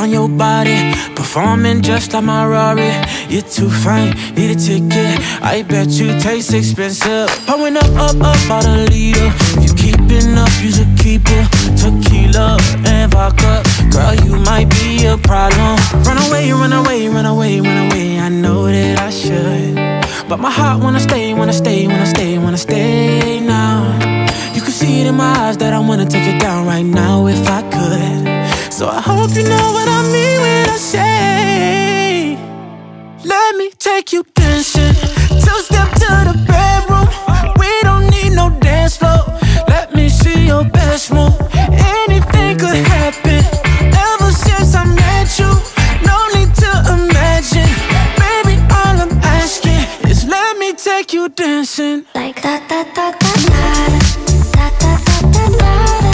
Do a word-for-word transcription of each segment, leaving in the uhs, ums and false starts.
on your body, performing just like my Rari. You're too fine, need a ticket. I bet you taste expensive. Pouring up, up, up, out a leader. If you keeping up, you should keep it. Tequila and vodka, girl, you might be a problem. Run away, run away, run away, run away. I know that I should, but my heart wanna stay, wanna stay, wanna stay, wanna stay now. You can see it in my eyes that I wanna take it down right now if I could. So I hope you know what I mean when I say, let me take you dancing. Two-step to the bedroom. We don't need no dance floor. Let me see your best move. Anything could happen. Ever since I met you, no need to imagine. Baby, all I'm asking is let me take you dancing. Like da da da da da da da da da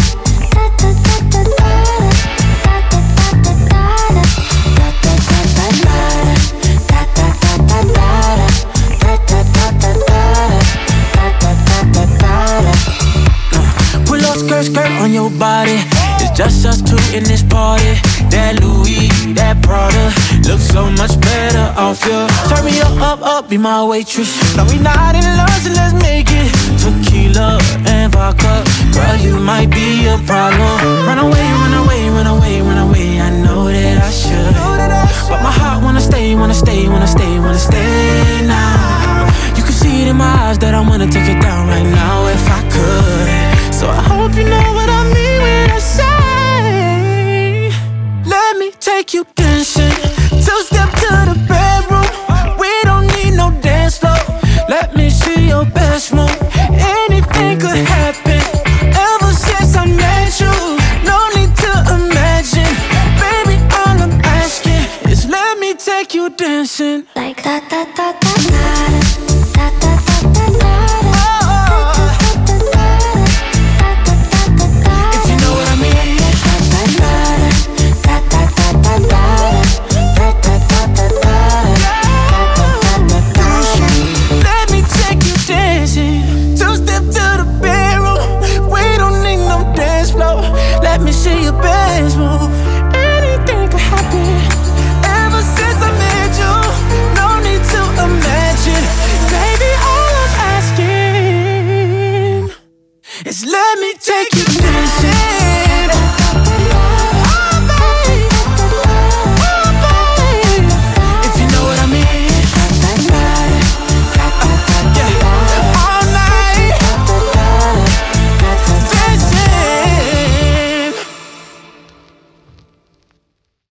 skirt, skirt on your body. It's just us two in this party. That Louis, that Prada looks so much better off you. Turn me up, up, up, be my waitress. No, we not in love, so let's make it. Tequila and vodka, girl, you might be a problem. Run away, run away, run away, run away. I know that I should, but my heart wanna stay, wanna stay, wanna stay, wanna stay now. You can see it in my eyes that I wanna take it down right now if I could. So I hope you know what I mean when I say, let me take you dancing. Two-step to the bedroom. We don't need no dance floor. Let me see your best move. Anything could happen. Ever since I met you, no need to imagine. Baby, all I'm asking is let me take you dancing. like da da da da da.